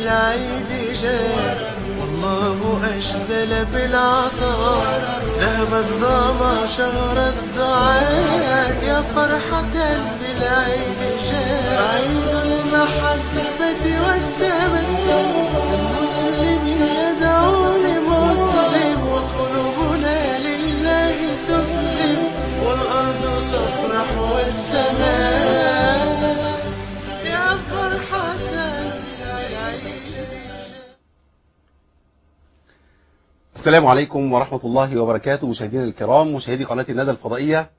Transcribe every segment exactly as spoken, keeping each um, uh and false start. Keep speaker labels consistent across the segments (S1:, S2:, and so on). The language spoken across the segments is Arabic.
S1: بالعيد جاء والله أشزل بالعطاء ذهب الظما شهر الدعاء يا فرحة بالعيد جاء عيد المحبة والتمتع المسلم يدعو لمسلم وقلوبنا لله تسلم والأرض تفرح والسماء يا فرحة
S2: السلام عليكم ورحمة الله وبركاته. مشاهدينا الكرام، مشاهدي قناة الندى الفضائية،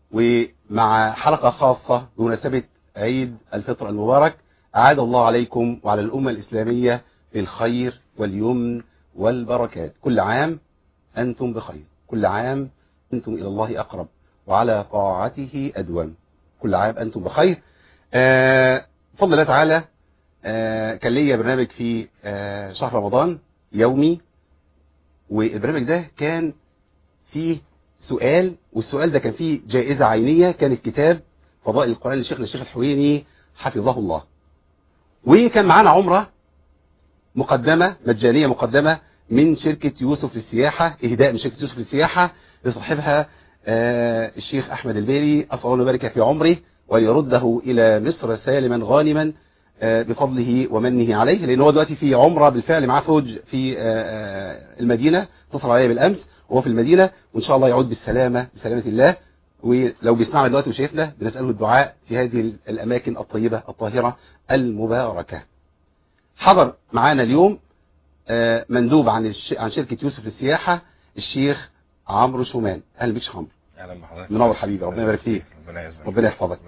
S2: ومع حلقة خاصة بمناسبة عيد الفطر المبارك. أعاد الله عليكم وعلى الأمة الإسلامية بالخير واليمن والبركات. كل عام أنتم بخير، كل عام أنتم إلى الله أقرب وعلى طاعته أدوم، كل عام أنتم بخير. آه بفضل الله تعالى آه كان لي برنامج في آه شهر رمضان يومي، والبرنامج ده كان فيه سؤال، والسؤال ده كان فيه جائزة عينية، كانت كتاب فضائل القرآن للشيخ الشيخ الحويني حفظه الله. وكان معانا عمرة مقدمة مجانية مقدمة من شركة يوسف للسياحة، إهداء من شركة يوسف للسياحة لصاحبها آه الشيخ أحمد البيلي، أسأل الله يبارك في عمره وليرده إلى مصر سالما غانما بفضله ومنه عليه، لأن هو دلوقتي في عمرة بالفعل، معاه فوج في المدينة، اتصل عليه بالأمس وهو في المدينة، وإن شاء الله يعود بالسلامة بسلامة الله. ولو بيسمعنا دلوقتي وشايفنا بنسأله الدعاء في هذه الأماكن الطيبة الطاهرة المباركة. حضر معانا اليوم مندوب عن عن شركة يوسف للسياحة الشيخ عمرو شومان. أهلا بك شيخ عمرو.
S3: أهلا بحضرتك.
S2: منور حبيبي، ربنا يبارك فيك.
S3: ربنا يجزاك.
S2: ربنا يحفظك.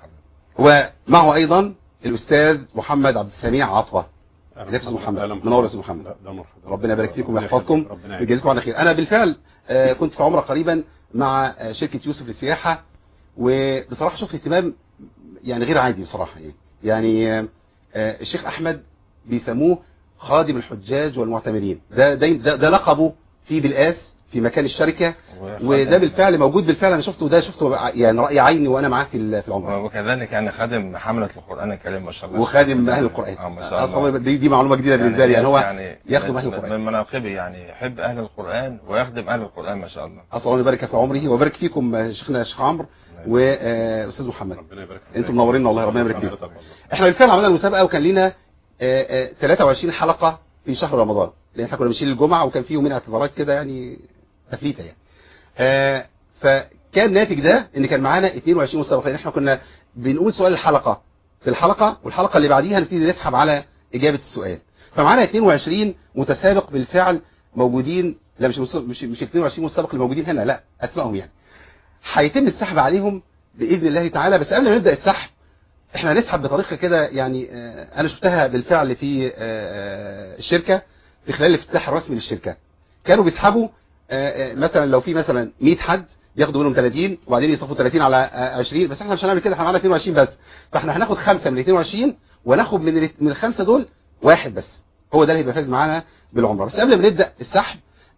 S2: ومعه أيضا الأستاذ محمد عبد السميع عطوة. ازيك يا استاذ محمد؟ منور يا استاذ محمد. ربنا يبارك فيكم ويحفظكم ويجزيكم عنا خير. انا بالفعل آه كنت في عمره قريبا مع آه شركه يوسف للسياحه، وبصراحه شفت اهتمام يعني غير عادي بصراحه. يعني يعني آه الشيخ احمد بيسموه خادم الحجاج والمعتمرين، ده ده ده, ده لقبه في بالقاس في مكان الشركه، وده بالفعل موجود بالفعل. انا شفته، ده شفته يعني راي عيني وانا معاه في في العمره.
S3: وكذلك يعني خادم حمله القران الكريم ما شاء الله،
S2: وخادم اهل القران.
S3: اه ما شاء الله.
S2: دي, دي معلومه جديده
S3: يعني
S2: بالنسبه لي. يعني هو
S3: يعني
S2: يخدم اهل القران
S3: من مناقبه، يعني يحب اهل القران ويخدم اهل القران ما شاء الله.
S2: اسال الله يبارك في عمره ويبارك فيكم شيخنا الشيخ عمرو واستاذ محمد.
S4: ربنا يبارك فيك.
S2: انتم منورين والله، ربنا يبارك فيكم. احنا بالفعل عملنا المسابقه وكان لنا ثلاثة وعشرين حلقه في شهر رمضان، لان احنا كنا بنشيل الجمعه وكان في يومين اعتذارات كده، يعني تفليته يعني. آه فكان ناتج ده ان كان معانا اثنين وعشرين مسابقه، لان احنا كنا بنقول سؤال الحلقه في الحلقه، والحلقه اللي بعديها نبتدي نسحب على اجابه السؤال. فمعانا اثنين وعشرين متسابق بالفعل موجودين، لا مش مش مش اثنين وعشرين متسابق اللي موجودين هنا، لا اسمائهم يعني هيتم السحب عليهم باذن الله تعالى. بس قبل ما نبدا السحب احنا هنسحب بطريقه كده، يعني آه انا شفتها بالفعل في آه الشركه في خلال الافتتاح الرسمي للشركه. كانوا بيسحبوا آه مثلا لو في مثلا مية حد ياخدوا منهم ثلاثين وبعدين يصفوا ثلاثين على عشرين، بس احنا مش هنعمل كده، احنا معانا اثنين وعشرين بس، فاحنا هناخد خمسة من اثنين وعشرين وناخد من من الخمسه دول واحد بس، هو ده اللي هيبقى فايز معانا بالعمره. بس قبل ما نبدا السحب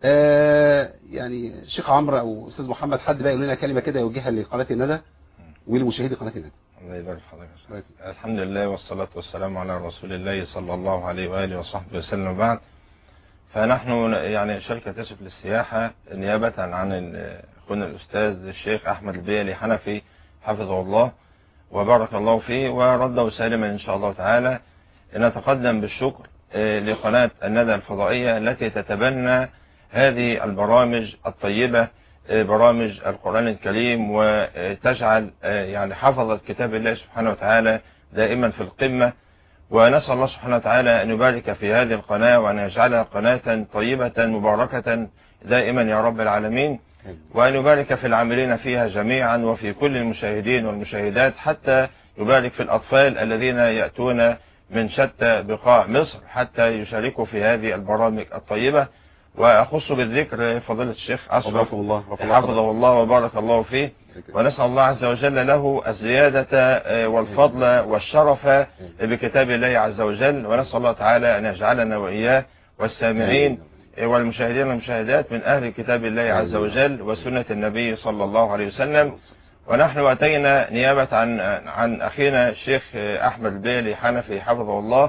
S2: آه يعني الشيخ عمرو او استاذ محمد، حد بقى يقول لنا كلمه كده يوجهها لقناه الندى ولمشاهدي قناه الندى.
S3: الله يبارك في حضرتك. الحمد لله والصلاه والسلام على رسول الله صلى الله عليه واله وصحبه وسلم. بعد فنحن يعني شركة يوسف للسياحة نيابة عن أخونا الأستاذ الشيخ أحمد البيلي حنفي حفظه الله وبارك الله فيه ورده سالما إن شاء الله تعالى، نتقدم بالشكر لقناة الندى الفضائية التي تتبنى هذه البرامج الطيبة، برامج القرآن الكريم، وتجعل يعني حفظة كتاب الله سبحانه وتعالى دائما في القمة. ونسأل الله سبحانه وتعالى أن يبارك في هذه القناة وأن يجعلها قناة طيبة مباركة دائما يا رب العالمين، وأن يبارك في العاملين فيها جميعا وفي كل المشاهدين والمشاهدات، حتى يبارك في الأطفال الذين يأتون من شتى بقاع مصر حتى يشاركوا في هذه البرامج الطيبة. وأخص بالذكر فضيلة الشيخ أشرف حفظه الله وبارك الله فيه، ونسأل الله عز وجل له الزيادة والفضل والشرف بكتاب الله عز وجل، ونسأل الله تعالى أن يجعلنا وإياه والسامعين والمشاهدين والمشاهدات من أهل كتاب الله عز وجل وسنة النبي صلى الله عليه وسلم. ونحن أتينا نيابة عن عن أخينا الشيخ أحمد البيلي حنفي حفظه الله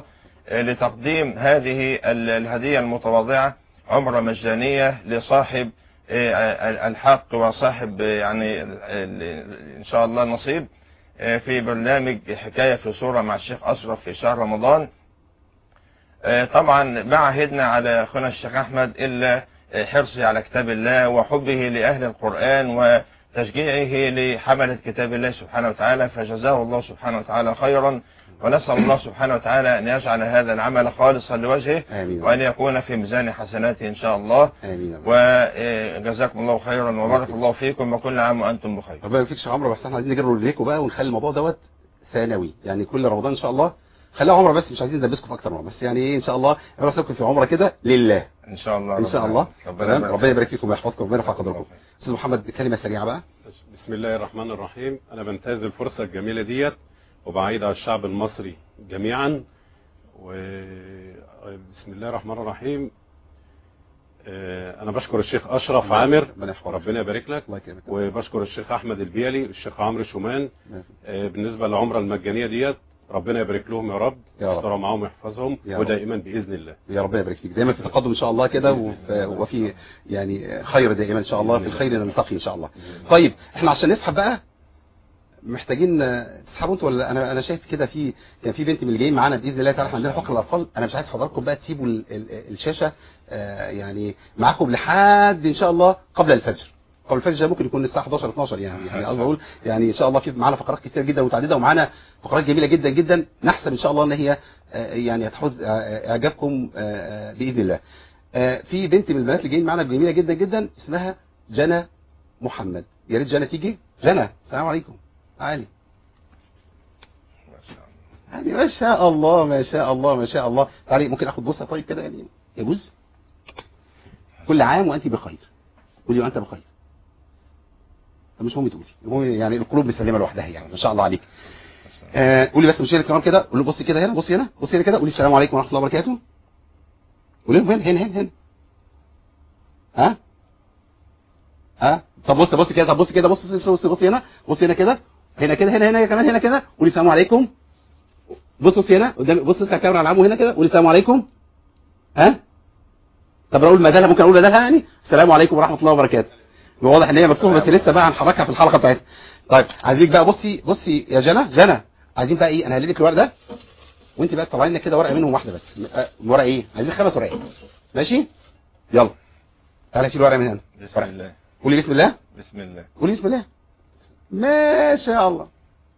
S3: لتقديم هذه الهدية المتواضعة، عمرة مجانية لصاحب الحق وصاحب يعني إن شاء الله نصيب في برنامج حكاية في صورة مع الشيخ أشرف في شهر رمضان. طبعا ما عهدنا على أخونا الشيخ أحمد إلا حرصه على كتاب الله وحبه لأهل القرآن وتشجيعه لحملة كتاب الله سبحانه وتعالى، فجزاه الله سبحانه وتعالى خيرا، ونسأل الله سبحانه وتعالى أن يجعل هذا العمل خالصا لوجهه
S2: آمين.
S3: وأن يكون في ميزان حسناته إن شاء الله.
S2: آمين.
S3: وجزاكم الله خيرا وبارك الله فيكم وكل عام وأنتم بخير.
S2: ربنا يفيك شيخ عمرو، بس احنا عايزين نجرب ليكم بقى ونخلي الموضوع دوت ثانوي، يعني كل رمضان ان شاء الله خليها عمره، بس مش عايزين ندبسكم في اكتر من عمره، بس يعني ايه ان شاء الله نرسلكم في عمره كده لله
S3: إن شاء الله.
S2: ان شاء الله.
S3: ربنا,
S2: ربنا يبارك فيكم ويحفظكم وربنا يرفع قدركم. استاذ محمد كلمه سريعه بقى.
S4: بسم الله الرحمن الرحيم. انا بنتهز الفرصه الجميله ديت وبعيد على الشعب المصري جميعا، وبسم الله الرحمن الرحيم. انا بشكر الشيخ اشرف عامر، ربنا يبارك لك، وبشكر الشيخ احمد البيلي والشيخ عمرو شومان بالنسبه للعمره المجانيه ديت، ربنا يبارك لهم يا رب، يستر معاهم ويحفظهم ودائما باذن الله.
S2: يا رب يبارك فيك، دايما في تقدم ان شاء الله كده، وفي يعني خير دائما ان شاء الله، في الخير نلتقي ان شاء الله. طيب احنا عشان نسحب بقى محتاجين تسحبوا انتوا ولا انا انا شايف كده في كان في بنت من اللي جايين معانا باذن الله تعالى، احنا عندنا فقره الاطفال، انا مش عايز حضراتكم بقى تسيبوا ال ال الشاشه آه يعني معاكم لحد ان شاء الله قبل الفجر. قبل الفجر ممكن يكون الساعه حداشر اتناشر يعني يعني قصدي اقول يعني ان شاء الله في معانا فقرات كتير جدا متعدده، ومعانا فقرات جميله جدا جدا، نحسب ان شاء الله ان هي آه يعني هتحوز آه اعجابكم آه باذن الله. آه في بنت من البنات اللي جايين معانا جميله جدا جدا اسمها جنى محمد، يا ريت جنى تيجي. جنى السلام عليكم. تعالي. يعني ما شاء الله ما شاء الله ما شاء الله. تعالي ممكن اخد بوسه طيب كده يعني يجوز؟ كل عام وانت بخير. قولي وانت بخير. مش مهم تقولي، المهم يعني القلوب مسلمه لوحدها يعني ما شاء الله عليك. آه قولي بس مشاهدينا الكرام كده، قولي بصي كده هنا، بصي هنا، بصي هنا كده، قولي السلام عليكم ورحمه الله وبركاته. قولي لهم هنا هنا هنا هنا. ها؟ ها؟ طب بصي بصي كده، طب بصي كده، بصي بصي بصي هنا، بصي هنا كده، هنا كده، هنا هنا كمان هنا كده، قولي السلام عليكم. بص بص هنا قدام، بص بص على الكاميرا على عمو هنا كده، قولي السلام عليكم. ها؟ طب اقول بدلها، ممكن اقول بدلها يعني السلام عليكم ورحمه الله وبركاته. واضح ان هي مكسوفه بس لسه بقى هنحركها في الحلقه بتاعتها. طيب عايزيك بقى بصي بصي يا جنى، جنى عايزين بقى ايه، انا هلي لك الورق ده وانت بقى تطلعي لنا كده ورقه منهم واحده بس. ورقه ايه؟ عايزين خمس ورقات. ماشي؟ يلا. تعالى شيل ورقه من هنا.
S3: بسم الله.
S2: قولي بسم الله.
S3: بسم الله.
S2: قولي بسم الله. ما شاء الله.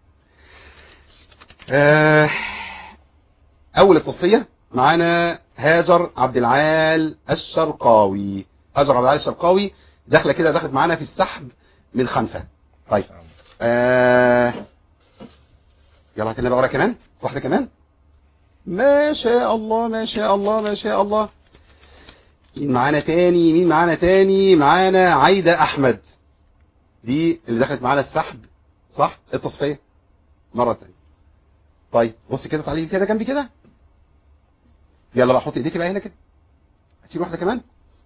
S2: آه اول التصفيه معانا هاجر عبد العال الشرقاوي. هاجر عبد العال الشرقاوي داخله كده، دخلت معانا في السحب من خمسه. طيب آه يلا هات لنا بقى ورقه كمان، واحده كمان. ما شاء الله ما شاء الله ما شاء الله. مين معانا تاني؟ مين معانا تاني؟ معانا عايده احمد، دي اللي دخلت معانا السحب صح التصفيه مره ثانيه. طيب بصي كده، تعالي كده جنبي كده. يلا بقى حطي ايديكي بقى هنا كده. هتشيل واحده كمان.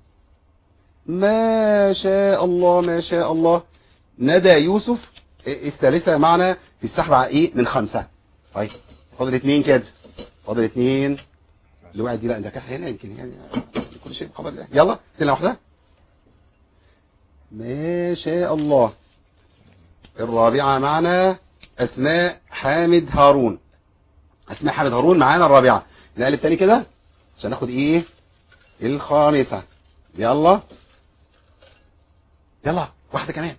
S2: ما شاء الله ما شاء الله. ندى يوسف الثالثه معنا في السحب على ايه من خمسه. طيب فاضل اثنين كده، فاضل اثنين. اللي وقعت دي لا ده كان هنا يمكن يعني كل شيء بخبر الله. يلا تاني واحده. ما شاء الله. الرابعه معنا اسماء حامد هارون. اسماء حامد هارون معانا الرابعه. نقلب تاني كده عشان ناخد ايه الخامسه. يلا يلا واحده كمان.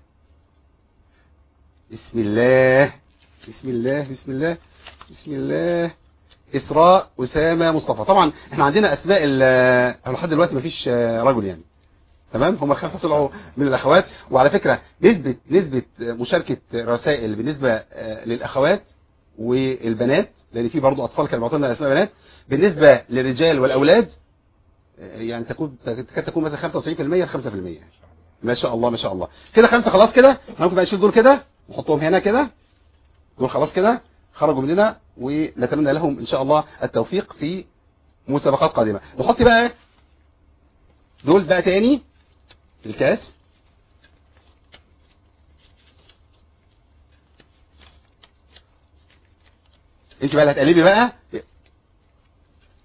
S2: بسم الله بسم الله بسم الله بسم الله. اسراء اسامه مصطفى. طبعا احنا عندنا اسماء لحد دلوقتي مفيش رجل يعني، تمام. هم الخمسه طلعوا من الاخوات. وعلى فكره نسبه نسبه مشاركه رسائل بالنسبه للاخوات والبنات، لان في برضه اطفال كانوا بيعطوا لنا اسماء بنات، بالنسبه للرجال والاولاد يعني تكون تكاد تكون مثلا خمسة وتسعين بالمية ل خمسة بالمية. ما شاء الله ما شاء الله. كده خمسه خلاص كده. ممكن بقى نشيل دول كده نحطهم هنا كده. دول خلاص كده خرجوا مننا، ونتمنى لهم ان شاء الله التوفيق في مسابقات قادمه. نحط بقى دول بقى تاني في الكاس. انت بقى اللي هتقلبي بقى.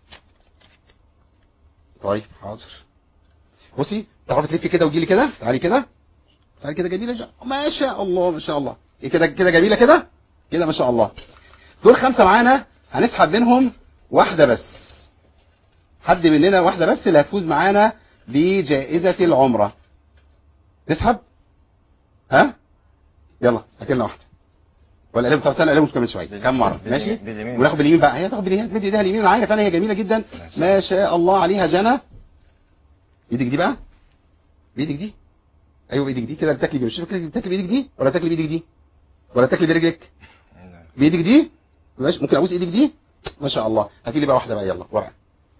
S2: طيب حاضر. بصي تعرفي تلفي كده وتجيلي كده، تعالي كده، تعالي كده جميله جا. ما شاء الله ما شاء الله، ايه كده كده جميله كده كده ما شاء الله. دول خمسه معانا، هنسحب منهم واحده بس، حد مننا واحده بس اللي هتفوز معانا بجائزه العمره. نسحب ها، يلا هات لنا واحده، ولا قلبوا؟ طب استنى قلبوا كمان شويه كم مره ماشي، وناخد باليمين بقى. هي تاخد باليمين، تمد ايديها اليمين، انا عارف انا هي جميله جدا ما شاء الله عليها. جنى ايدك دي بقى، بايدك دي، ايوه بايدك دي كده. بتاكلي مش بتاكلي بايدك دي ولا بتاكلي بايدك دي ولا بتاكلي برجلك؟ بايدك دي ماشي. ممكن ابوس ايدك دي؟ ما شاء الله. هاتي لي بقى واحده بقى، يلا ورقه.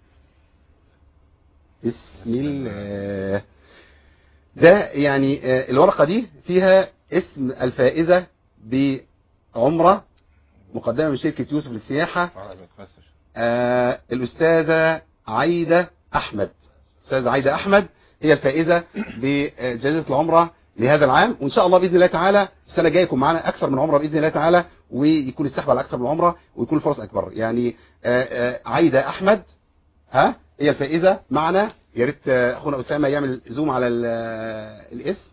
S2: بسم الله. ده يعني الورقه دي فيها اسم الفائزه بعمره مقدمه من شركه يوسف للسياحه، آه الاستاذه عايده احمد. استاذه عايده احمد هي الفائزه بجائزه العمره لهذا العام، وان شاء الله باذن الله تعالى السنه الجايه يكون معانا اكثر من عمره باذن الله تعالى، ويكون السحب على اكثر من عمره ويكون الفرص اكبر. يعني آآ آآ عايده احمد ها هي الفائزه معنا. يا ريت اخونا اسامه يعمل زوم على الاسم،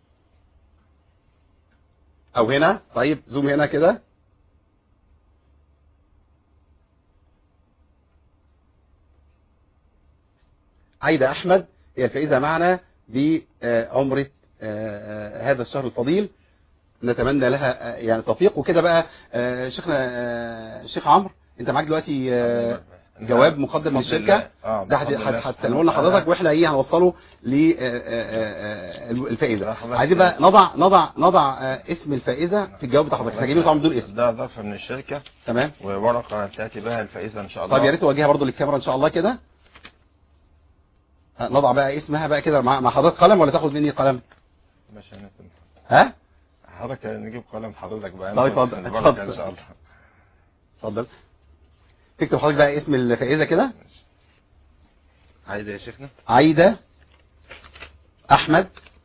S2: او هنا. طيب زوم هنا كده. عايده احمد هي الفائزه معنا بعمره هذا الشهر الفضيل. نتمنى لها يعني توفيق وكده بقى. شيخنا الشيخ عمرو، انت معاك دلوقتي جواب مقدم من الشركه، ده هتسلمه لنا حضرتك، واحنا ايه هنوصله للفائزه. عايزين بقى نضع نضع نضع اسم الفائزه في الجواب بتاع حضرتك. احنا جايبين طبعا بدون اسم،
S3: ده ظرف من الشركه
S2: تمام،
S3: وورقه تاتي بها الفائزه ان شاء الله.
S2: طيب يا ريت توجهها برضو للكاميرا ان شاء الله كده. نضع بقى اسمها بقى كده مع مع حضرتك قلم، ولا تاخد مني قلم؟
S3: ماشي انا
S2: ها
S3: حضرتك نجيب قلم حضرتك بقى.
S2: طيب اتفضل اتفضل
S3: ان شاء الله.
S2: اتفضل تكتب حضرتك بقى اسم الفائزه كده.
S3: عايده يا شيخنا،
S2: عايده احمد.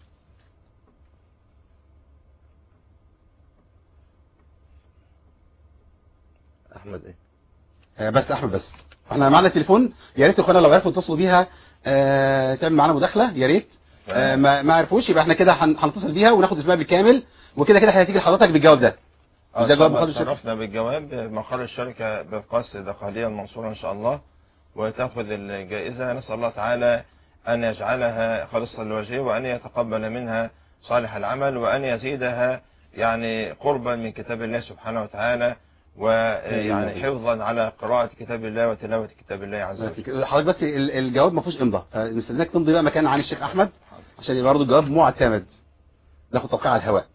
S3: احمد ايه
S2: آه بس احمد بس. احنا معانا تليفون، يا ريت اخوانا لو عرفوا يتصلوا بيها آه تعمل معانا مداخله يا ريت. آه ما ما عرفوش يبقى احنا كده هنتصل بيها وناخد اسمها بالكامل، وكده كده هتيجي لحضرتك بالجواب ده.
S3: ده جواب مقر الشركه. شرفنا بالجواب مقر الشركه بالقاس دقهليه المنصوره ان شاء الله، وتاخذ الجائزه. نسال الله تعالى ان يجعلها خالصه لوجهه، وان يتقبل منها صالح العمل، وان يزيدها يعني قربا من كتاب الله سبحانه وتعالى، ويعني حفظا على قراءة كتاب الله وتلاوة كتاب الله عز وجل.
S2: حضرتك بس الجواب ما فيهوش امضاء، فنستاذنك تمضي بقى مكان عن الشيخ احمد عشان يبقى برضه الجواب معتمد، ناخد توقيع على الهواء.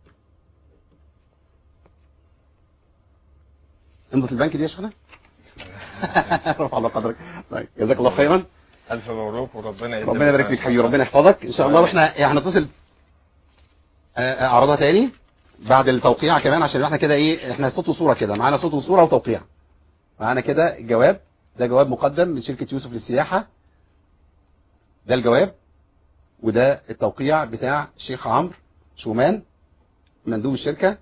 S2: امضة البنك دي يا شيخنا. رفع الله قدرك. طيب جزاك الله خيرا.
S3: الف مبروك وربنا يديمك.
S2: ربنا يبارك فيك حبيبي، ربنا يحفظك ان شاء الله. واحنا هنتصل اعرضها تاني بعد التوقيع كمان، عشان احنا كده ايه، احنا صوت وصوره كده، معانا صوت وصوره وتوقيع. معانا كده الجواب، ده جواب مقدم من شركه يوسف للسياحه، ده الجواب، وده التوقيع بتاع الشيخ عمرو شومان مندوب الشركه.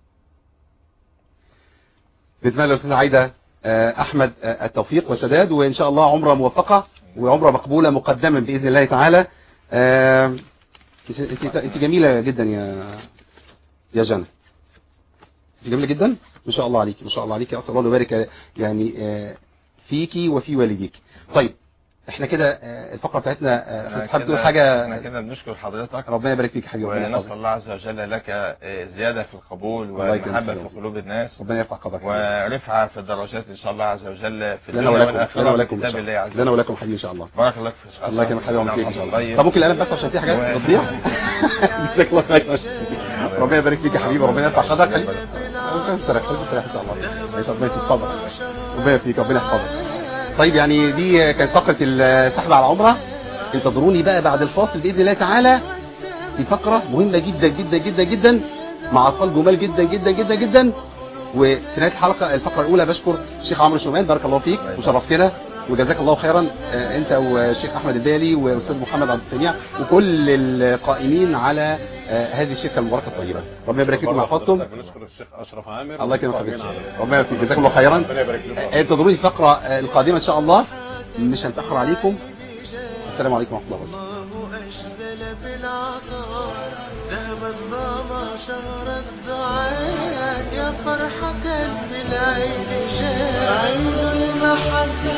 S2: نتمنى للاستاذه عايده احمد التوفيق والسداد، وان شاء الله عمره موفقه وعمره مقبوله مقدما باذن الله تعالى. انت انت جميله جدا يا يا جنى، انت جميله جدا ما شاء الله عليكي، ما شاء الله عليكي. اسال الله يبارك يعني فيكي وفي والديك. طيب احنا كده الفقره بتاعتنا حابب تقول حاجه؟
S3: احنا كده بنشكر حضرتك،
S2: ربنا يبارك فيك يا حبيبي،
S3: ونسال الله عز وجل لك زياده في القبول والمحبه في قلوب الناس،
S2: ربنا يرفع قدرك،
S3: ورفعه في الدرجات ان شاء الله عز وجل في
S2: الدنيا والاخره لنا ولكم كتاب الله عز وجل، لنا ولكم حبيبي ان شاء الله.
S3: بارك الله فيك.
S2: الله يكرمك حبيبي. طب ممكن القلم بس عشان في حاجات بتضيع. جزاك الله خير، ربنا يبارك فيك يا حبيبي، ربنا يرفع قدرك حبيبي. سرح سرح ان شاء الله. ربنا يتفضل، ربنا يبارك، ربنا يحفظك. طيب يعني دي كانت فقرة السحب على العمرة. انتظروني بقى بعد الفاصل بإذن الله تعالى في فقرة مهمة جدا جدا جدا جدا مع أطفال جمال جدا جدا جدا جدا. وفي نهاية الحلقة الفقرة الأولى بشكر الشيخ عمرو شومان، بارك الله فيك وشرفتنا وجزاك الله خيرا، انت والشيخ احمد البالي واستاذ محمد عبد السميع وكل القائمين على هذه الشركه المباركه الطيبه. ربنا يبارك فيكم ويحفظكم.
S4: بنشكر الشيخ اشرف عامر،
S2: الله يكرمك حبيبي، ربنا يبارك فيك، جزاكم الله خيرا. انتظروني الفقره القادمه ان شاء الله، مش هنتاخر عليكم. السلام عليكم ورحمة الله وبركاته.
S1: الله أشزل بالعطاء ذهب الظما شهر الدعاء يا فرحة بالعيد جاء عيد المحبة